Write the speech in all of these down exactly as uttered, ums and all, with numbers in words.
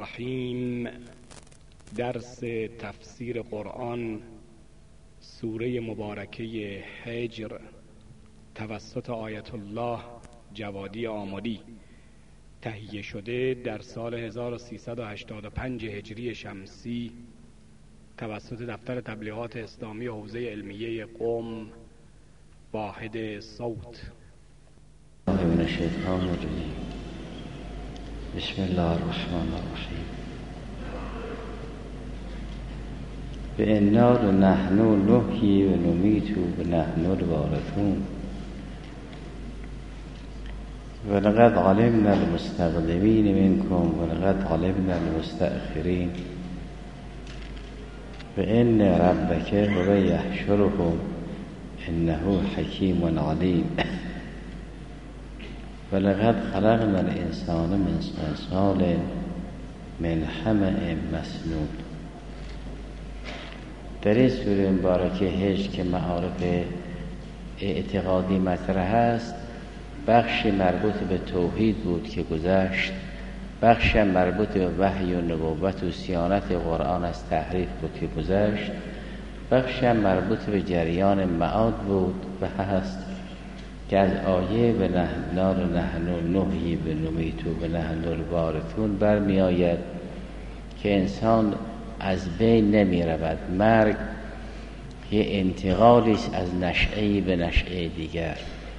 الرحیم. درس تفسیر قرآن سوره مبارکه هجر توسط آیت الله جوادی آملی، تهیه شده در سال هزار و سیصد و هشتاد و پنج هجری شمسی توسط دفتر تبلیغات اسلامی حوزه علمیه قم، واحد صوت. من الشیطان الرجیم. بسم الله الرحمن الرحیم. به انا نحن نحیی و نمیت و نحن الوارثون و لقد علمنا المستقدمین منکم و لقد علمنا المستأخرین و ان ربک هو یحشرهم انه حکیم علیم و لقد خلقنا الانسان من صلصال من حمأ مسنون. در این سوره مبارکه هجر که معارف اعتقادی مطرح است، بخشی مربوط به توحید بود که گذشت، بخشی مربوط به وحی و نبوت و صیانت قرآن از تحریف بود که گذشت، بخشی مربوط به جریان معاد بود و هست که از آیه به نحن نحن نحیی به نمیت و به نحن الوارثون برمی آید که انسان از بین نمی رود. مرگ یه انتقالی است از نشعه‌ای به نشعه دیگر.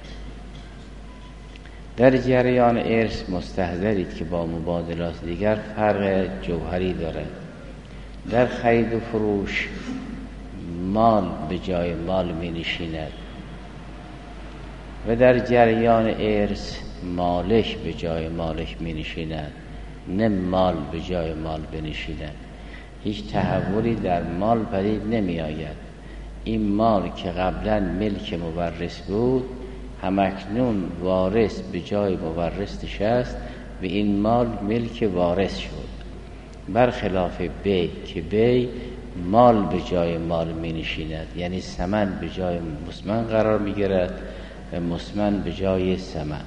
در جریان ارث مستحضرید که با مبادلات دیگر فرق جوهری دارد. در خرید و فروش مال به جای مال می نشیند و در جریان ارث مالک به جای مالک می نشیند، نه مال به جای مال بنشیند. هیچ تحولی در مال پدید نمی آید. این مال که قبلا ملک مورث بود همکنون وارث به جای مورث نشست و این مال ملک وارث شد، برخلاف بی که بی مال به جای مال می نشیند، یعنی ثمن به جای مسمن قرار می گیرد و مسمن به جای ثمن.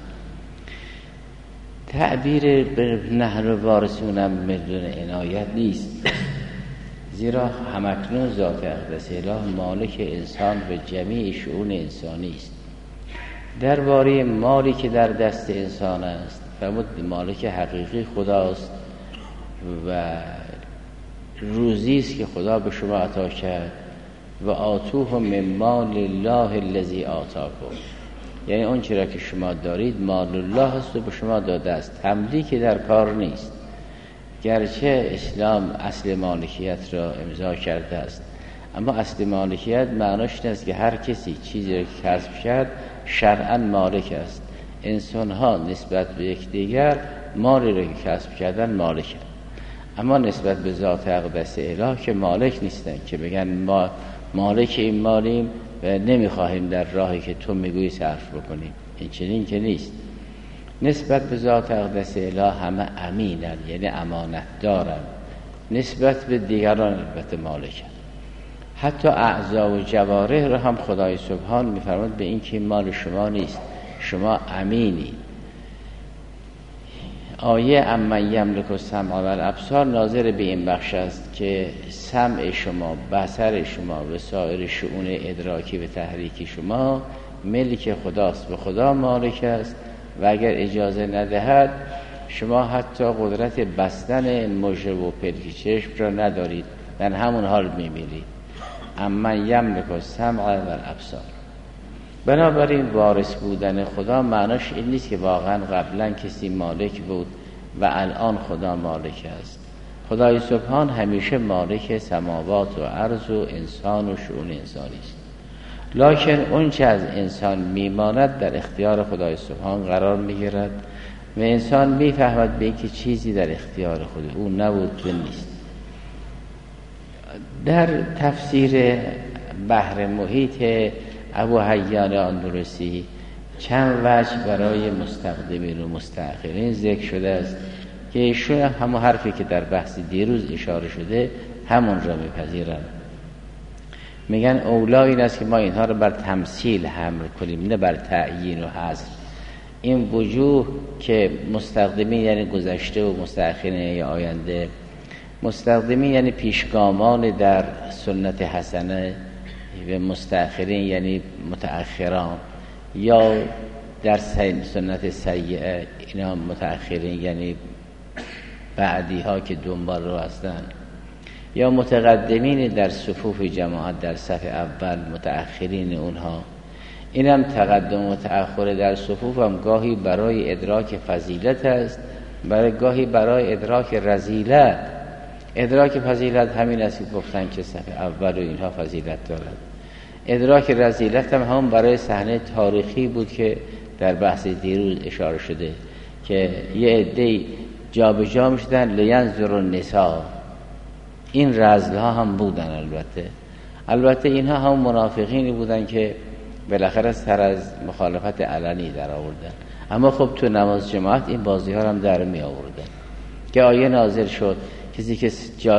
تعبیر به نحن وارثون هم بدون عنایت نیست، زیرا همکنون ذات اقدس اله مالک انسان و جمیع شؤون انسانی است. درباره مالی که در دست انسان است فرمود مالک حقیقی خداست و روزی است که خدا به شما عطا کرد و آتوه من مال الله الذی آتاکم، یعنی اون چیزی که شما دارید مال الله است و به شما داده است، تملیکی در کار نیست. گرچه اسلام اصل مالکیت را امضا کرده است، اما اصل مالکیت معناش این است که هر کسی چیزی را که کسب کرد شرعاً مالک است. انسان ها نسبت به یکدیگر مالی را که کسب کردن مالکند، اما نسبت به ذات اقدس اله که مالک نیستند که بگن ما مالک این مالیم و نمیخواهیم در راهی که تو میگویی صرف بکنیم. این چنین که نیست. نسبت به ذات اقدس اله همه امینن، یعنی امانت دارن، نسبت به دیگران البته مالکن. حتی اعضا و جوارح را هم خدای سبحان میفرماد به این که مال شما نیست، شما امینی. آیه امن یملک السمع و الابصار ناظر به این بخش است که سمع شما، بصر شما و سایر شؤون ادراکی و تحریکی شما ملک خداست، به خدا مالک است و اگر اجازه ندهد شما حتی قدرت بستن مژه و پلک چشم را ندارید، در همون حال میمیرید. امن یملک السمع و الابصار. بنابراین وارث بودن خدا معناش این نیست که واقعا قبلا کسی مالک بود و الان خدا مالک است. خدای سبحان همیشه مالک سماوات و ارض و انسان و شؤون انسانی است، لکن اون چه از انسان میماند در اختیار خدای سبحان قرار میگیرد و انسان میفهمد به اینکه چیزی در اختیار خود او نبود و نیست. در تفسیر بحر محیط ابو حیان اندلسی چند وجه برای مستقدمین و مستأخرین ذکر شده است که ایشون همون حرفی که در بحث دیروز اشاره شده همون را میپذیرند. میگن اولا این است که ما اینها رو بر تمثیل حمل کنیم نه بر تعیین و حصر. این وجوه که مستقدمین یعنی گذشته و مستأخرین یا آینده، مستقدمین یعنی پیشگامان در سنت حسنه و مستأخرین یعنی متأخران، یا در سنت سیئه اینا متأخرین یعنی بعدی ها که دنبال رو هستن، یا متقدمین در صفوف جماعت در صف اول متأخرین اونها. اینم تقدم و تأخر در صفوف هم گاهی برای ادراک فضیلت است، برای گاهی برای ادراک رذیلت. ادراک فضیلت همین است که گفتن که صف اول و اینها فضیلت دارد. ادراک رذیلت هم هم برای صحنه تاریخی بود که در بحث دیروز اشاره شده که یه عده‌ای جا به جا می‌شدن لینظر النساء. این رذل‌ها هم بودن. البته البته اینها هم منافقینی بودن که بالاخره سر از مخالفت علنی در آوردن، اما خب تو نماز جماعت این بازی ها هم در می آوردن که آیه نازل شد کسی که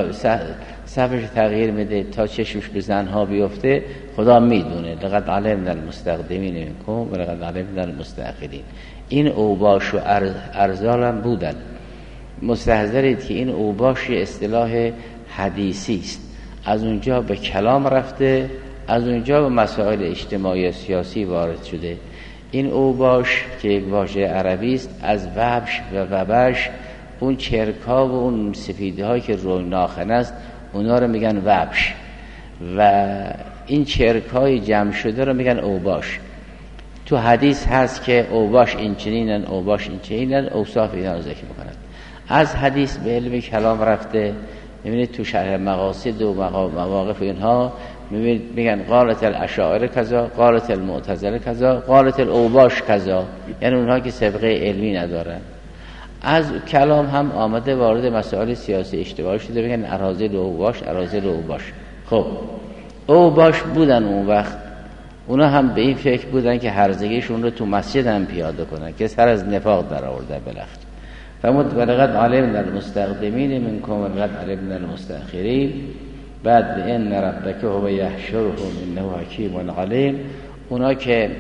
صفش تغییر میده تا چشمش به زنها بیفته خدا میدونه لقد علمنا المستقدمین منکم و لقد علمنا المستأخرین. این اوباش و ارذال هم بودن. مستحضرید که این اوباش اصطلاح حدیثی است، از اونجا به کلام رفته، از اونجا به مسائل اجتماعی و سیاسی وارد شده. این اوباش که یک واژه عربی است، از وبش و وبش، اون چرکا و اون سفیده هایی که روی ناخن است اونا رو میگن وبش، و این چرکای جمع شده رو میگن اوباش. تو حدیث هست که اوباش این چنینن، اوباش این چنینن، اوصاف اینا رو ذکر میکنن. از حدیث به علم کلام رفته، میبینید تو شرح مقاصد و مواقف اینها میبینید میگن قالت الاشاعره کذا، قالت المعتزله کذا، قالت الاوباش کذا، یعنی اونها که سابقه علمی ندارن. از کلام هم آمده وارد مسائل سیاسی اجتماعی شده، بگن اراذل اوباش، اراذل اوباش. خب اوباش بودن اون وقت، اونا هم به این فکر بودن که هرزگیشون رو تو مسجد هم پیاده کنن که سر از نفاق در آورده بالاخره. فمود ولقد علمنا المستقدمین منکم ولقد علمنا المستأخرین. بعد به ان ربک هو یحشرهم انه حکیم علیم. اونا که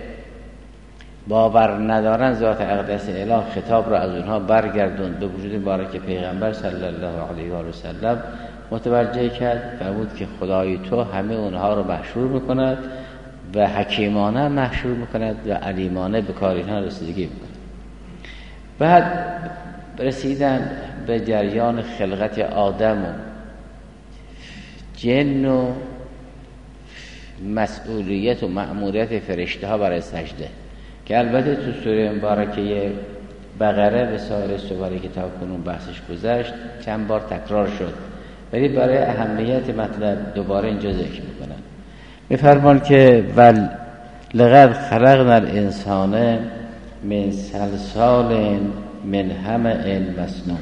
باور ندارن ذات اقدس اله خطاب را از اونها برگردوند به وجود مبارک پیغمبر صلی الله علیه و آله و سلم متوجه کرد. فرمود که خدای تو همه اونها رو محشور میکند و حکیمانه محشور میکند و علیمانه به کار اینها رسیدگی میکند. بعد رسیدن به جریان خلقت آدم و جن و مسئولیت و مأموریت فرشته ها برای سجده، که البته تو سوره مبارکه بقره و سایر سوره که تا کنون بحثش گذشت چند بار تکرار شد، ولی برای اهمیت مطلب دوباره اینجا ذکر میکنن. میفرمان که ول لقد خلقنا الانسان من صلصال من حمأ مسنون.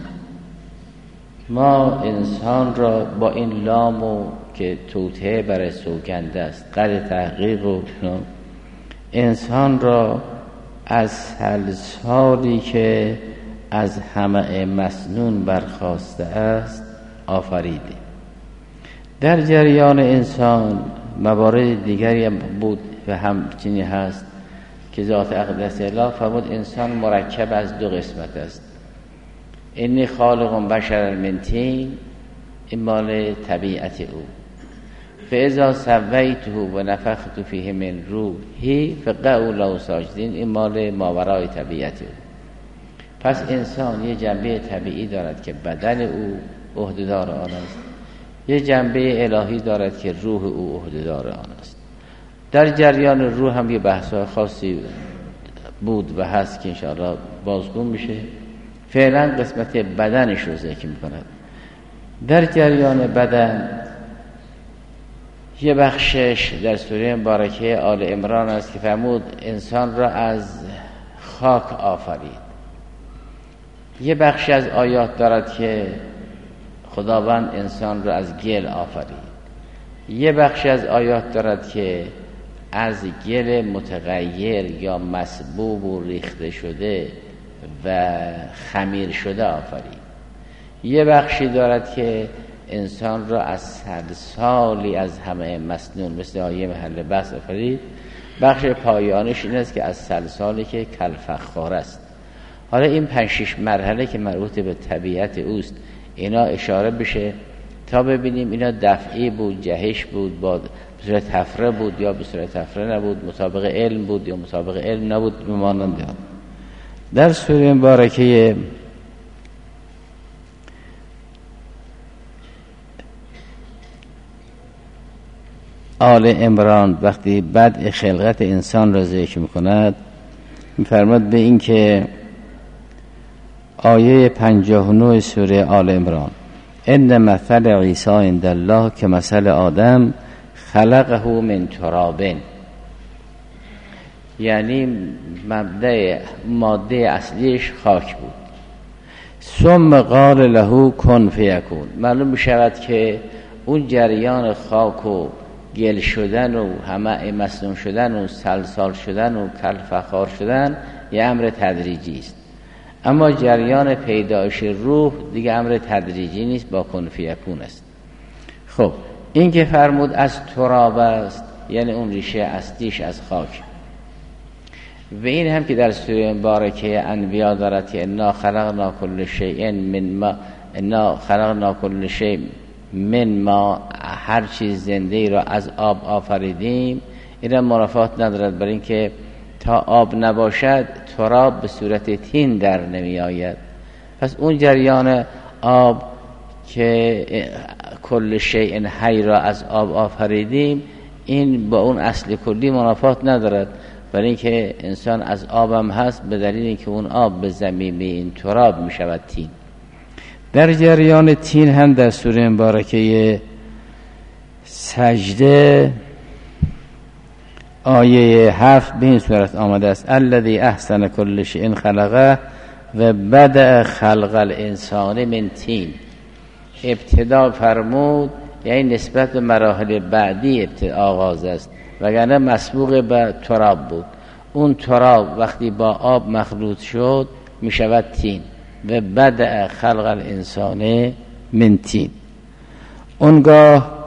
ما انسان را با این لامو که توطئه برای سوگنده است، قد تحقیق و انسان را از صلصالی که از حمأ مسنون برخاسته است آفریده. در جریان انسان موارد دیگری هم بود و همچنین هست که ذات اقدس اله فرمود انسان مرکب از دو قسمت است. انی خالق بشر من طین، این مال طبیعت او، فاذا سویته و نفخت فیه من روحی فقعوا له ساجدین، این مال ماورای طبیعت او. پس انسان یه جنبه طبیعی دارد که بدن او عهده‌دار آن است، یه جنبه الهی دارد که روح او عهده‌دار آن است. در جریان روح هم یه بحث‌های خاصی بود و هست که انشاءالله بازگو میشه. فعلا قسمت بدنش رو ذکر می‌کند. در جریان بدن یه بخشش در سوره مبارکه آل عمران است که فرمود انسان را از خاک آفرید. یه بخش از آیات دارد که خداوند انسان را از گل آفرید. یه بخش از آیات دارد که از گل متغیر یا مسبوب و ریخته شده و خمیر شده آفرید. یه بخشی دارد که انسان را از صلصالی از حمأ مسنون مثل آیه محل بحث آفرید. بخش پایانش این است که از سلسالی که کالفخار است. حالا این پنج شش مرحله که مربوط به طبیعت اوست اینا اشاره بشه تا ببینیم اینا دفعی بود، جهش بود، با به صورت تفره بود یا به صورت تفره نبود، مطابق علم بود یا مطابق علم نبود، به مانند ها. در سوره مبارکه آل عمران وقتی بدء خلقت انسان را ذکر می‌کند می‌فرماد به این که آیه پنجاه و نه سوره آل عمران ان مثل عیسی عند الله که مثل آدم خلقه من تراب، یعنی مبدأ ماده اصلیش خاک بود. ثم قال له کن فیکون، معلوم می‌شود که اون جریان خاک و گل شدن و همه مسنون شدن و سلسال شدن و کالفخار شدن یه امر تدریجی است، اما جریان پیدایش روح دیگه امر تدریجی نیست، با کن فیکون است. خب این که فرمود از تراب است یعنی اون ریشه اصلیش از خاک، و این هم که در سوره مبارکه انبیاء دارد که انا خلقنا کل شیء من ما، انا خلقنا کل شیء من ما، هر چیز زنده ای را از آب آفریدیم. این مرافات ندارد، برای اینکه تا آب نباشد تراب به صورت تین در نمی آید. پس اون جریان آب که کل شیء حی را از آب آفریدیم این با اون اصل کلی منافات ندارد، برای اینکه انسان از آبم هست، به دلیل اینکه اون آب به زمین این تراب می شود تین. در جریان تین هم در سوره مبارکه سجده آیه هفت به این صورت آمده است الذی احسن کل شیء خلقه و بدأ خلق الانسان من طین. ابتدا فرمود یعنی نسبت به مراحل بعدی ابتدا آغاز است، وگرنه مسبوق به تراب بود. اون تراب وقتی با آب مخلوط شد می شود طین و بدأ خلق الانسان من طین. اونگاه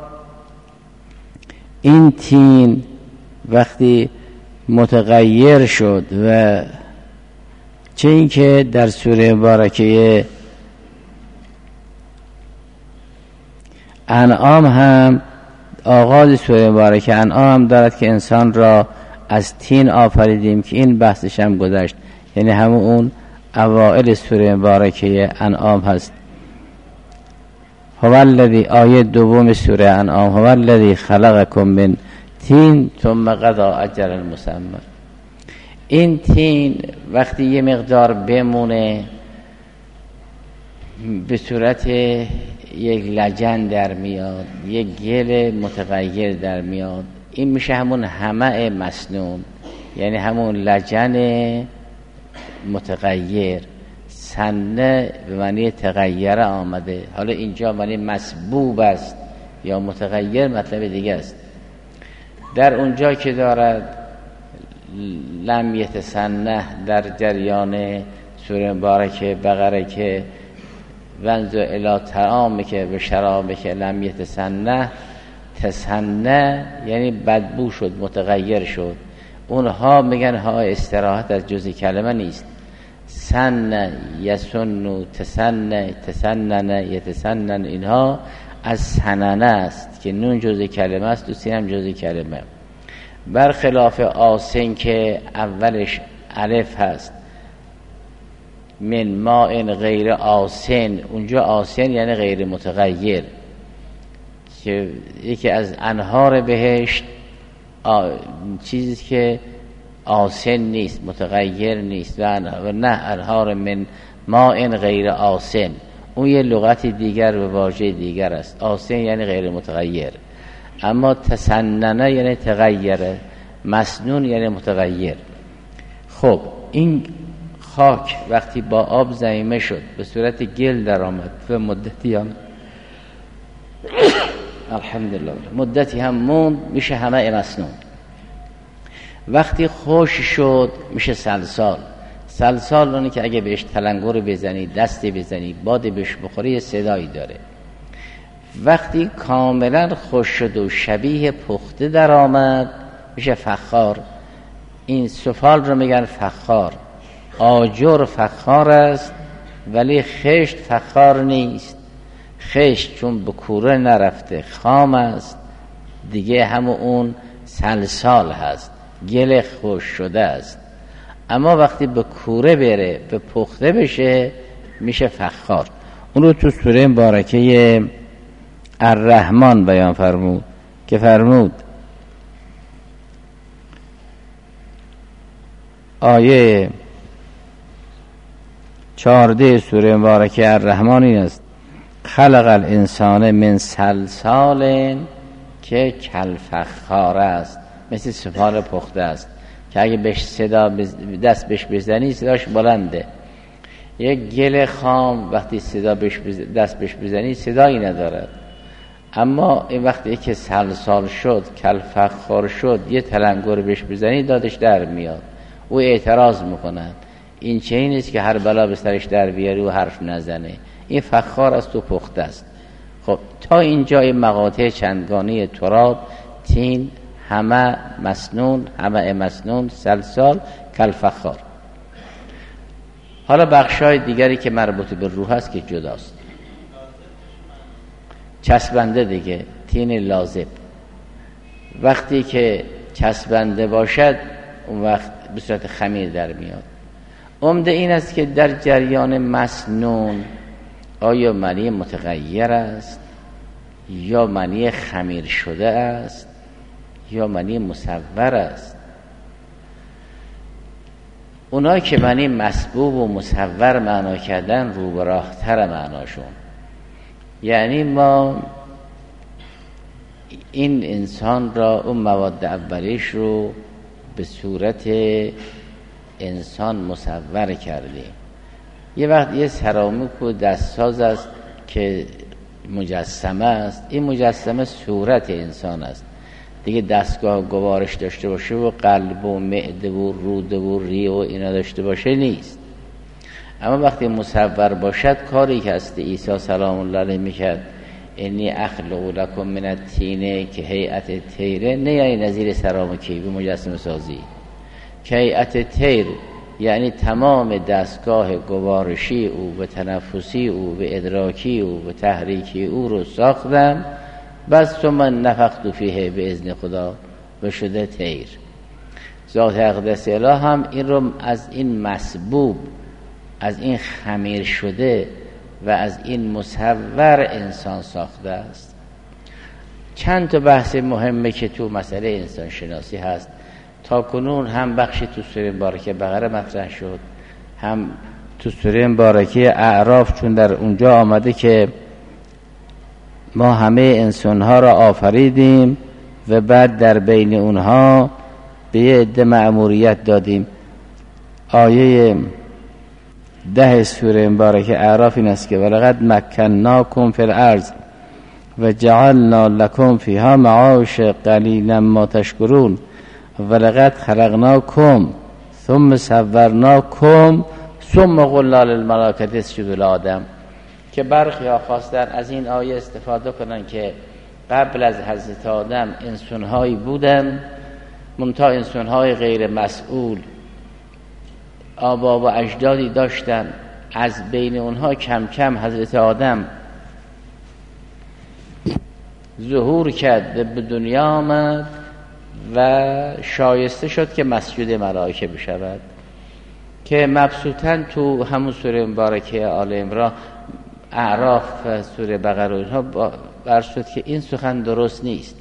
این طین وقتی متغیر شد و چه این که در سوره مبارکه انعام هم آغاز سوره مبارکه انعام هم دارد که انسان را از طین آفریدیم، که این بحثش هم گذشت، یعنی همون اون اوائل سوره مبارکه انعام هست. هو الذی، آیه دوم سوره انعام، هو الذی خلقکم من طین ثم قضا اجلا مسمى. این طین وقتی یه مقدار بمونه به صورت یک لجن در میاد، یک گل متغیر در میاد، این میشه همون همه مسنون، یعنی همون لجن متغیر. سنه به معنی تغییر آمده، حالا اینجا معنی مسبوب است یا متغیر مطلب دیگه است. در اونجا که دارد لم یتسنه در جریان سوره مبارکه بقره که ونزو الی طعام که به شراب که لم یتسنه، تسنه یعنی بدبو شد، متغیر شد. اونها میگن ها استراحت از جزء کلمه نیست. سن یسن تسنه تسنن یتسنن، اینها از سننه است که نون جزء کلمه است و سین هم جزء کلمه، برخلاف آسن که اولش الف هست. من ماء غیر آسن، اونجا آسن یعنی غیر متغیر، که یکی از انهار بهشت چیزی که آسن نیست، متغیر نیست، و نه انهار من ماء غیر آسن، اون یه لغت دیگر و واژه دیگر است. آسن یعنی غیر متغیر، اما تسننه یعنی تغییره، مسنون یعنی متغیر. خب این خاک وقتی با آب ضمیمه شد به صورت گل در آمد و مدتی هم الحمدلله مدتی هم موند، میشه همه مسنون. وقتی خوش شد میشه سلسال. سلسال اونه که اگه بهش تلنگر بزنی، دستی بزنی، باد بهش بخوری، صدایی داره. وقتی کاملا خوش شد و شبیه پخته در آمد میشه فخار. این سفال رو میگن فخار. آجر فخار است ولی خشت فخار نیست. خشت چون به کوره نرفته خام است، دیگه همون اون سلسال هست، گل خوش شده است. اما وقتی به کوره بره، به پخته بشه، میشه فخار. اون رو تو سوره مبارکه الرحمن بیان فرمود که فرمود آیه چهارده سوره مبارکه الرحمن این است: خلق الانسان من سلسال که کالفخار است، مثل سفال پخته است که اگه بهش صدا دست بهش بزنی صداش بلنده. یک گل خام وقتی صدا بهش دست بهش بزنی صدایی ندارد. اما این وقتی که سلسال شد، کالفخار شد، یه تلنگر بهش بزنی دادش در میاد. او اعتراض میکنند این چه این است که هر بلا به سرش در بیاری و حرف نزنه. این فخار است و پخته است. خب تا اینجای مقاطع چندگانه تراب، تین، همه مسنون، همه مسنون، سلسال، کالفخار. حالا بخشای دیگری که مربوط به روح است که جداست. چسبنده دیگه، تین لازب وقتی که چسبنده باشد اون وقت به صورت خمیر در میاد. عمده این است که در جریان مسنون آیا منی متغیر است یا منی خمیر شده است یا منی مصور است. اونایی که منی مسبوب و مصور معنا کردن رو به راه‌تر معناشون. یعنی ما این انسان را اون مواد اولیش رو به صورت انسان مصور کردیم. یه وقت یه سرامیک و دستساز است که مجسمه است، این مجسمه صورت انسان است دیگه. دستگاه گوارش داشته باشه و قلب و معده و روده و ری و اینا داشته باشه نیست. اما وقتی مصور باشد کاری که است عیسی سلام الله علیه میکرد انی اخلق لکم من الطین که هیئت طیره، نه یعنی نظیر سرامیکی به مجسمه سازی. که هیئت طیر یعنی تمام دستگاه گوارشی او و تنفسی او و ادراکی او و تحریکی او رو ساختم، بس تو من نفخت فیه به اذن خدا و شده طیر. ذات اقدس اله هم این رو از این مسبوب، از این خمیر شده و از این مصور انسان ساخته است. چند تا بحث مهمه که تو مسئله انسان شناسی هست. تا کنون هم بخشی تو سوره مبارکه بقره مطرح شد، هم تو سوره مبارکه اعراف، چون در اونجا آمده که ما همه انسانها را آفریدیم و بعد در بین اونها به یه عده مأموریت دادیم. آیه ده سوره مبارکه اعراف این است که ولقد مکناکم فی الارض و جعلنا لکم فیها معاش قلیلا ما تشکرون ولقد خلقناکم ثم صورناکم ثم قلنا للملائکه اسجدوا لآدم. که برخی ها خواستن از این آیه استفاده کنن که قبل از حضرت آدم انسان‌هایی بودن، منتها انسان‌های غیر مسئول، آبا و اجدادی داشتن، از بین اونها کم کم حضرت آدم ظهور کرد و به دنیا آمد و شایسته شد که مسجد ملائکه بشود. که مبسوطاً تو همون سوره مبارکه آل عمران، اعراف، سوره بقره اینها بر شد که این سخن درست نیست.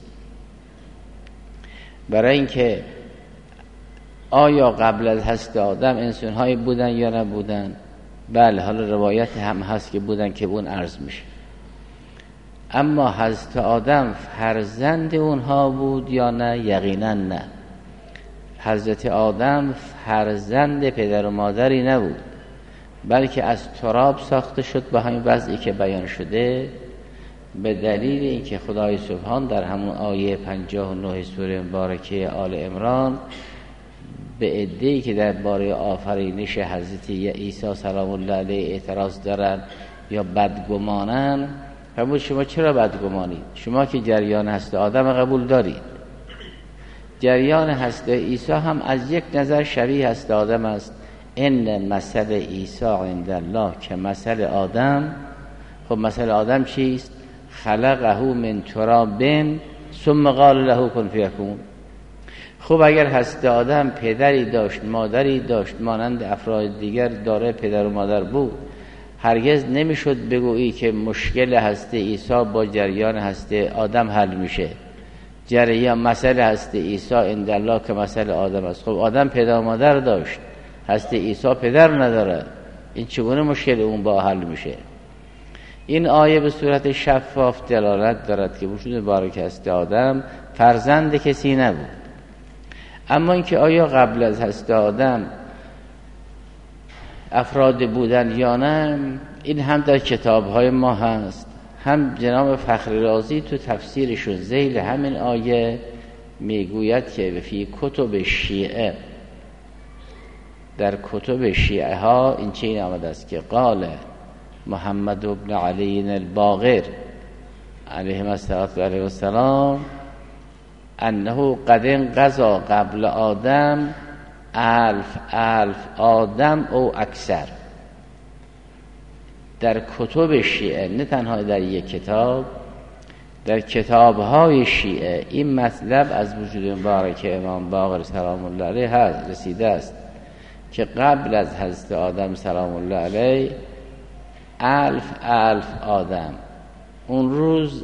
برای اینکه آیا قبل از حضرت آدم انسان‌هایی بودن یا نبودن؟ بله، حالا روایت هم هست که بودن که اون عرض میشه. اما حضرت آدم فرزند اونها بود یا نه؟ یقینا نه. حضرت آدم فرزند پدر و مادری نبود، بلکه از تراب ساخته شد به همین وضعی که بیان شده، به دلیل اینکه خدای سبحان در همون آیه پنجاه و نه سوره مبارکه آل عمران به عده‌ای که درباره آفرینش حضرت عیسی سلام الله علیه اعتراض دارن یا بدگمانن، فرمود شما چرا بدگمانید؟ شما که جریان هست آدم قبول دارید. جریان هسته عیسی هم از یک نظر شبیه هست آدم است. ان مثل عیسی عند الله که مثل آدم. خب مثل آدم چیست؟ خلقه من تراب ثم قال له کن فیکون. خب اگر هست آدم پدری داشت مادری داشت مانند افراد دیگر داره پدر و مادر بود، هرگز نمیشد بگویی که مشکل هسته عیسی با جریان هسته آدم حل میشه. جریان مسئله هسته عیسی عند الله که مسئله آدم است. خب آدم پدر و مادر داشت، هسته عیسی پدر نداره، این چگونه مشکل اون با حل میشه؟ این آیه به صورت شفاف دلالت دارد که وجود مبارک هسته آدم فرزند کسی نبود. اما اینکه آیا قبل از هسته آدم افراد بودن یا نه، این هم در کتاب‌های ما هست. هم جناب فخری رازی تو تفسیرشون ذیل همین آیه میگوید که فی کتب شیعه، در کتب شیعه ها این چنین آمده است که قال محمد ابن علی الباقر علیه السلام انه قد انقضا قبل آدم الف الف آدم او اکثر. در کتب شیعه، نه تنها در یک کتاب، در کتاب‌های شیعه این مطلب از وجود مبارک امام باقر سلام الله علیه هست رسیده است که قبل از حضرت آدم سلام الله علیه الف الف آدم. اون روز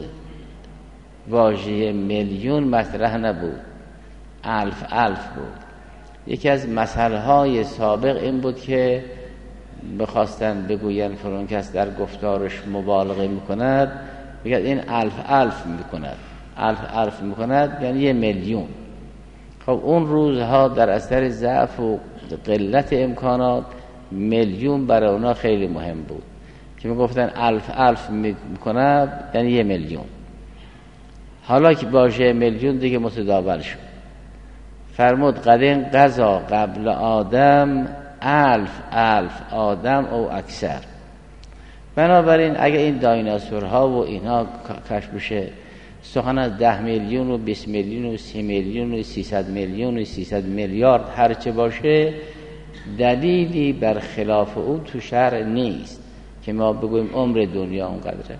واژه میلیون مطرح نبود، الف الف بود. یکی از مسائل سابق این بود که بخواستن بگوین فرون کس در گفتارش مبالغه میکند، بگید این الف الف میکند، الف الف میکند یعنی یه میلیون. خب اون روزها در اثر ضعف و قلت امکانات میلیون برای اونا خیلی مهم بود که میگفتن الف الف میکند یعنی یه میلیون. حالا که باشه میلیون دیگه متداول شد، فرمود قد انقضا قبل آدم الف الف آدم او اکثر. بنابراین اگه این دایناسورها و اینها کشف بشه، سخن از ده میلیون و بیست میلیون و سی میلیون و سیصد میلیون و سیصد میلیارد هرچه باشه، دلیلی بر خلاف او تو شرع نیست که ما بگویم عمر دنیا اونقدره.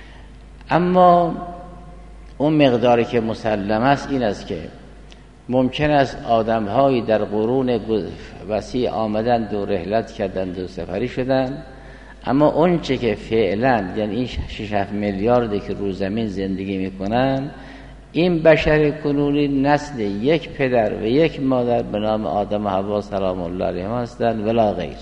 اما اون مقداری که مسلم است این است که ممکن است آدم‌هایی در قرون وسیع آمدند و رحلت کردند و سفری شدند، اما اون چه که فعلا یعنی این شش هفت میلیاردی که رو زمین زندگی میکنن، این بشر کنونی نسل یک پدر و یک مادر به نام آدم و حوا سلام الله علیهما هستند ولا غیر.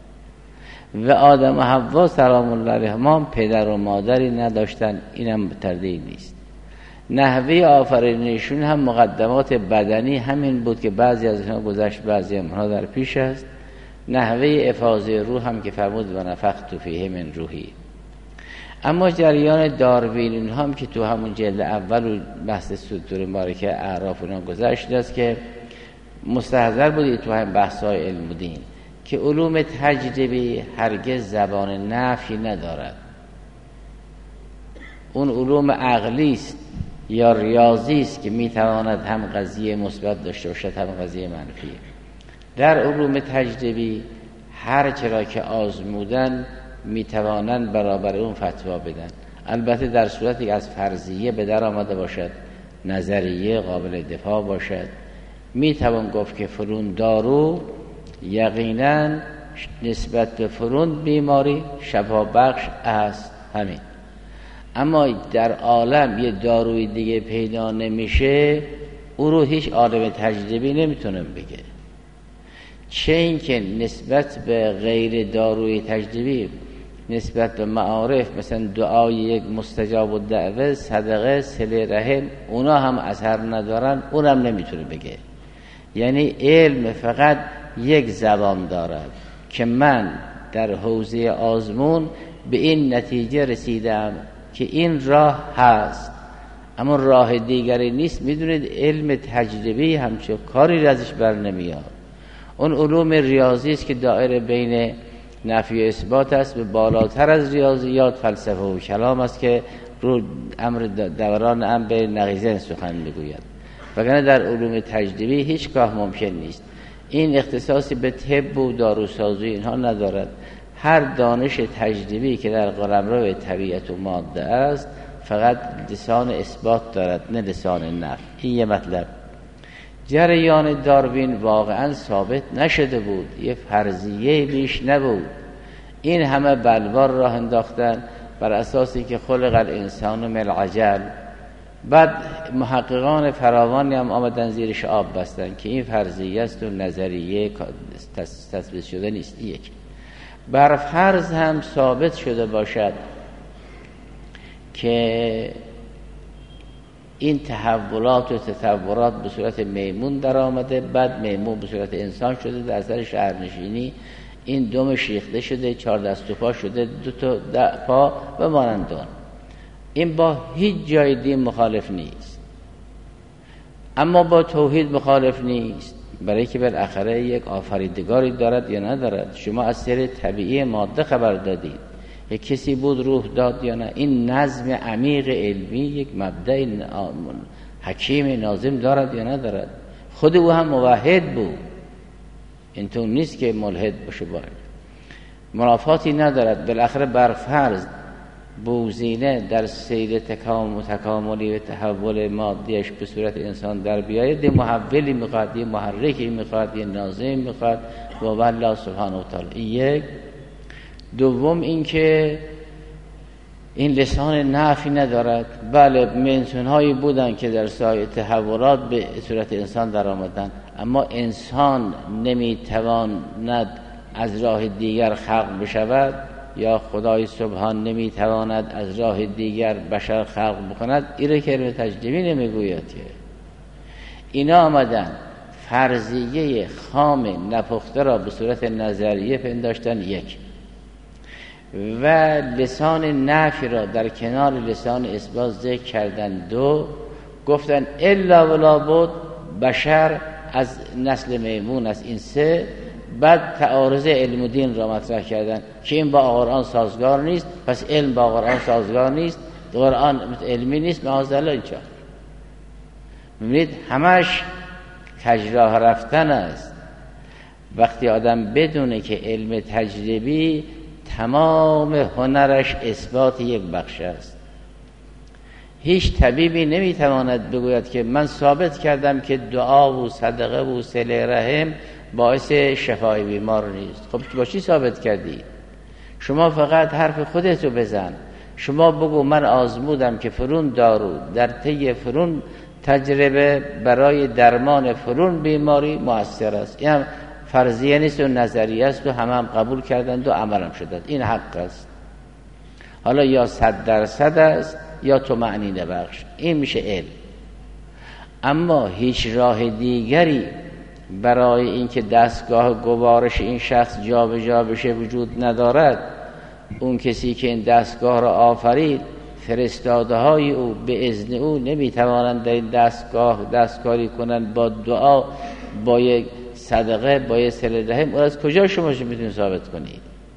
و آدم و حوا سلام الله علیهما پدر و مادری نداشتن، اینم تردید نیست. نحوه آفرینشون هم مقدمات بدنی همین بود که بعضی از اینها گذشت، بعضی اونها در پیش است. نحوه افاضه روح هم که فرمود و نفخت فیه من روحی. اما جریان داروین هم که تو همون جلد اول بحث سطور مبارکه اعراف اونها گذشت است که مستحضر بودید تو هم بحث‌های علم و دین که علوم تجربی هرگز زبان نفی ندارد. اون علوم عقلی است یا ریاضی است که میتواند هم قضیه مثبت داشته باشد هم قضیه منفی. در علوم تجربی هر چرا که آزمودن میتوانند برابر اون فتوا بدن، البته در صورتی که از فرضیه به در آمده باشد، نظریه قابل دفاع باشد. میتوان گفت که فلان دارو یقینا نسبت به فلان بیماری شفا بخش است، همین. اما در عالم یه داروی دیگه پیدا نمیشه، او رو هیچ عالم تجربی نمیتونه بگه. چه این که نسبت به غیر داروی تجربی، نسبت به معارف مثلا دعای یک مستجاب الدعوه، صدقه، صله رحم، اونا هم اثر ندارن، اونم نمیتونه بگه. یعنی علم فقط یک زبان دارد که من در حوزه آزمون به این نتیجه رسیدم که این راه هست، اما راه دیگری نیست. میدونید علم تجربی همچون کاری ازش بر نمیاد. اون علوم ریاضی است که دائره بین نفی و اثبات است و بالاتر از ریاضیات فلسفه و کلام است که رو امر دوران امر نقیضین سخن میگوید. وگرنه در علوم تجربی هیچگاه ممکن نیست. این اختصاصی به طب و داروسازی اینها ندارد. هر دانش تجربی که در قلمرو طبیعت و ماده است فقط لسان اثبات دارد، نه لسان نفی. این یه مطلب. جریان داروین واقعا ثابت نشده بود، یه فرضیه بیش نبود. این همه بلوار راه انداختن بر اساسی که خلق الانسان من العجل. بعد محققان فراوانی هم آمدن زیرش آب بستن که این فرضیه است و نظریه تثبیت شده نیست. یک بر فرض هم ثابت شده باشد که این تحولات و تطورات به صورت میمون در آمده، بعد میمون به صورت انسان شده، در اثر شهرنشینی این دمش ریخته شده، چهار دست و پا شده، دو تا پا و مانندان. این با هیچ جای دین مخالف نیست، اما با توحید مخالف نیست، برای که بالاخره یک آفریدگاری دارد یا ندارد. شما از سیر طبیعی ماده خبر دادید، یک کسی بود روح داد یا نه. این نظم عمیق علمی یک مبدأ حکیم ناظم دارد یا ندارد. خود او هم موحد بود، اینطور نیست که ملحد باشه. باید منافاتی ندارد. بالاخره برفرض بوزینه در سیر تکامل تکاملی و تحول مادیش به صورت انسان در بیاید، یه محولی میخواد، یه محرکی میخواد، یه ناظم میخواد و والله سبحانه و تعالی. یک دوم این که این لسان نفی ندارد. بله منسونهایی بودن که در سایه تحولات به صورت انسان در آمدن، اما انسان نمیتواند از راه دیگر خلق بشود، یا خدای سبحان نمیتواند از راه دیگر بشر خلق بکند. این که علم تجربی نمیگوید. که اینا آمدن فرضیه خام نپخته را به صورت نظریه پنداشتن، یک، و لسان نفی را در کنار لسان اثبات ذکر کردن، دو، گفتن الا ولا بود بشر از نسل میمون است. این سه. بعد تعارض علم و دین را مطرح کردن که این با قرآن سازگار نیست، پس علم با قرآن سازگار نیست، قرآن علمی نیست، معاذالله. اینجا می‌بینید همش کجراه رفتن است. وقتی آدم بدونه که علم تجربی تمام هنرش اثبات یک بخش است، هیچ طبیبی نمیتواند بگوید که من ثابت کردم که دعا و صدقه و صله رحم باعث شفای بیمار نیست. خب با چی ثابت کردی؟ شما فقط حرف خودتو بزن. شما بگو من آزمودم که فرون دارو در طی فرون تجربه برای درمان فرون بیماری مؤثر است. این هم فرضیه نیست و نظریه است و همه هم قبول کردند و عمل هم شدند. این حق است. حالا یا صد درصد است یا تو معنی نبخش. این میشه علم. اما هیچ راه دیگری برای اینکه دستگاه گوارش این شخص جا به جا بشه وجود ندارد. اون کسی که این دستگاه را آفرید، فرستاده های او به اذن او نمیتوانند در این دستگاه دستکاری کنند با دعا، با یک صدقه، با یک صله رحم. از کجا شما میتونید ثابت کنید؟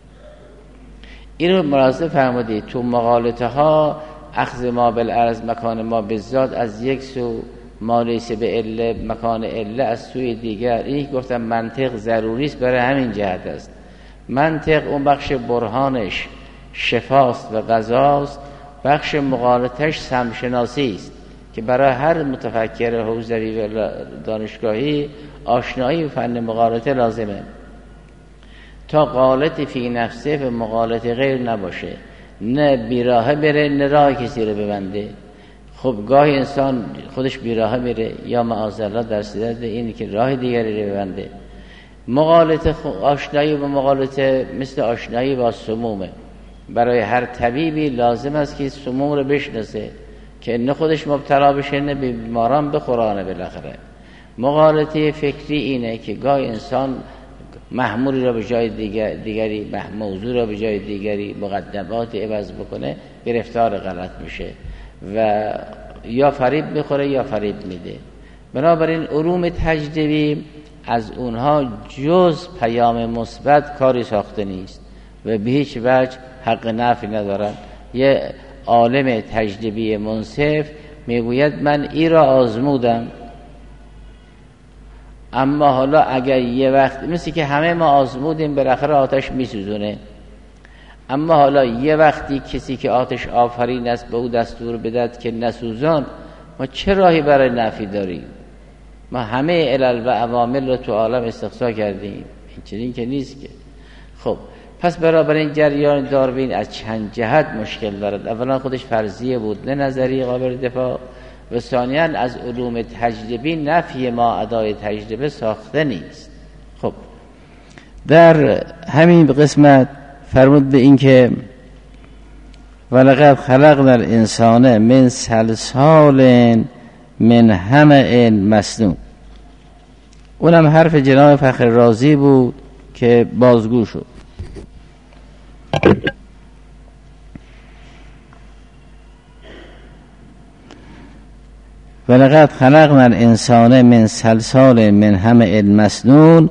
اینو ملاحظه فرمودید. تو مقالطه ها اخذ ما بالعرض مکان ما بالذات از یک سو، ما لیس به عله مکان عله از سوی دیگر. این گفتم منطق ضروری است، برای همین جهت است. منطق اون بخش برهانش شفاست و غذاست، بخش مقالطش سمشناسی است که برای هر متفکر حوزوی و دانشگاهی آشنایی و فن مقالطه لازمه تا قالط فی نفسه و مقالط غیر نباشه، نه بیراهه بره نه راه کسی رو ببنده. خب گاهی انسان خودش بیراهه میره یا معاذالله در صدد اینی که راه دیگری رو ببنده. مقالطه آشنایی با مقالطه مثل آشنایی با سمومه. برای هر طبیبی لازم است که سموم رو بشناسه که نه خودش مبتلا بشه نه بیماران بخورانه. بالاخره مقالطه فکری اینه که گاهی انسان محمولی را به جای دیگر دیگری موضوع را به جای دیگری مقدمات عوض بکنه، گرفتار غلط میشه و یا فریب میخوره یا فریب میده. بنابراین علوم تجربی از اونها جز پیام مثبت کاری ساخته نیست و به هیچ وجه حق نفی ندارن. یه عالم تجربی منصف میگوید من ای را آزمودم، اما حالا اگر یه وقت مثل که همه ما آزمودیم بالاخره آتش میسوزونه، اما حالا یه وقتی کسی که آتش آفرین است به او دستور بدهد که نسوزان، ما چه راهی برای نفی داریم؟ ما همه علل و عوامل رو تو عالم استقصا کردیم، این چنین که نیست که. خب پس برابر این جریان داروین از چند جهت مشکل دارد. اولا خودش فرضیه بود، نه نظری قابل دفاع، و ثانیاً از علوم تجربی نفی ما ادای تجربه ساخته نیست. خب در همین قسمت فرمود به این که ولقد خلقنا الانسان من صلصال من حمأ مسنون. اونم حرف جناب فخر رازی بود که بازگو شد. ولقد خلقنا الانسان من صلصال من حمأ مسنون.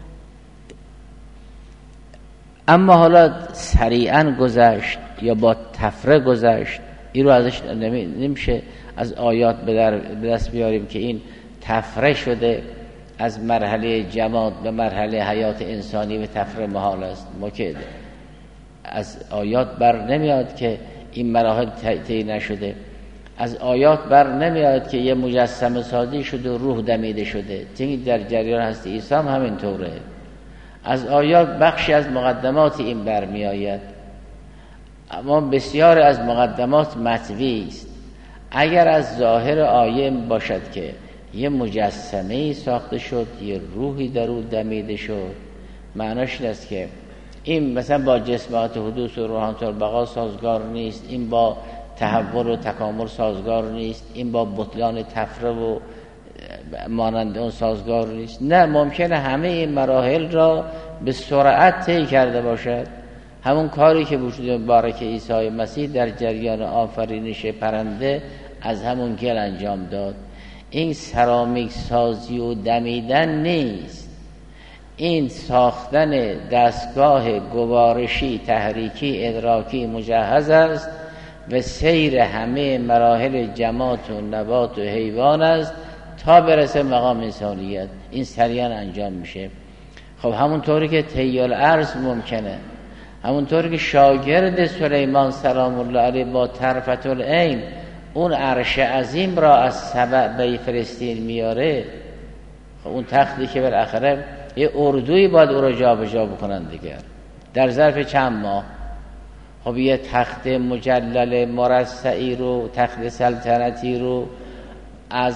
اما حالا سریعا گذشت یا با تفره گذشت، این رو ازش نمیشه از آیات به دست بیاریم که این تفره شده از مرحله جماد به مرحله حیات انسانی، به تفره محال است. ما که از آیات بر نمیاد که این مراحل طی نشده، از آیات بر نمیاد که یه مجسمه سازی شده و روح دمیده شده. این در جریان هست عیسی هم همینطوره. از آیات بخشی از مقدمات این برمی آید، اما بسیار از مقدمات مطوی است. اگر از ظاهر آیه باشد که یه مجسمه ساخته شد، یه روحی در او دمیده شد، معناش این است که این مثلا با جسمات حدوث و روحانت البقا سازگار نیست، این با تحول و تکامل سازگار نیست، این با بطلان تفره و مانند اون سازگار نیست. نه، ممکنه همه این مراحل را به سرعت طی کرده باشد. همون کاری که وجود مبارک عیسی مسیح در جریان آفرینش پرنده از همون گل انجام داد. این سرامیک سازی و دمیدن نیست، این ساختن دستگاه گوارشی تحریکی ادراکی مجهز است و سیر همه مراحل جماد و نبات و حیوان است تا برسه مقام انسانیت. این سریعا انجام میشه. خب همونطوری که طی الارض ممکنه، همونطوری که شاگرد سلیمان سلام الله علیه با طرفت العین اون عرش عظیم را از سبع به فلسطین میاره، خب اون تختی که بالاخره یه اردوی باید او را جا به جا بکنن دیگر در ظرف چند ماه. خب یه تخت مجلل مرصعی رو، تخت سلطنتی رو از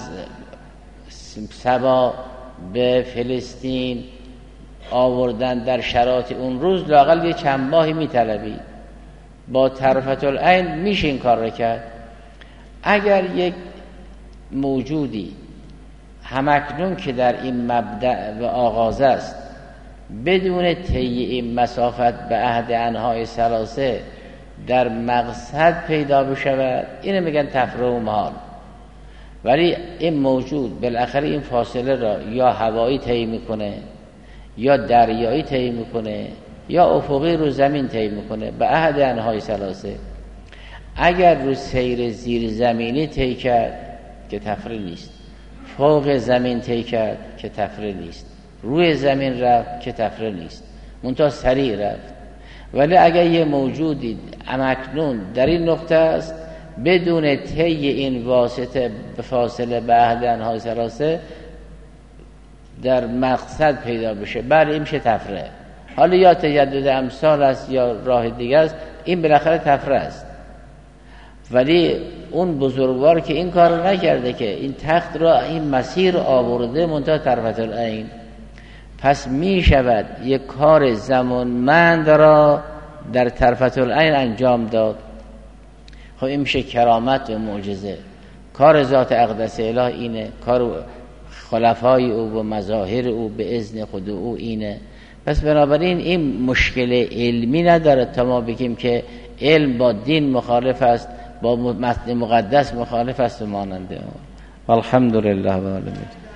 سبا به فلسطین آوردن در شرایط اون روز لااقل یه چند ماهی میطلبید. با طرفت العین میشه این کار رو کرد. اگر یک موجودی همکنون که در این مبدأ و آغاز است بدون طی این مسافت به عهد انهای ثلاثه در مقصد پیدا بشود، اینو میگن تفره و محال. ولی این موجود بالاخره این فاصله را یا هوایی طی میکنه، یا دریایی طی میکنه، یا افقی رو زمین طی میکنه به عهد انهای ثلاثه. اگر رو سیر زیر زمینی طی کرد که تفره نیست، فوق زمین طی کرد که تفره نیست، روی زمین رفت که تفره نیست، منتها سریع رفت. ولی اگر یه موجودی امکنون در این نقطه است بدون طی این واسطه به فاصله به عهد انهای ثلاثه در مقصد پیدا بشه، بله این میشه تفره. حالا یا تجدد امثال است یا راه دیگه است، این بالاخره تفره است. ولی اون بزرگوار که این کار نکرده که این تخت را این مسیر آورده منتها طرفت العین، پس می شود یک کار زمانمند را در طرفت العین انجام داد. خب این میشه کرامت و معجزه. کار ذات اقدس اله اینه، کار خلفای او و مظاهر او به اذن خود او اینه. پس بنابراین این مشکل علمی نداره تا ما بگیم که علم با دین مخالف است، با متن مقدس مخالف است و ماننده. والحمدلله رب العالمین.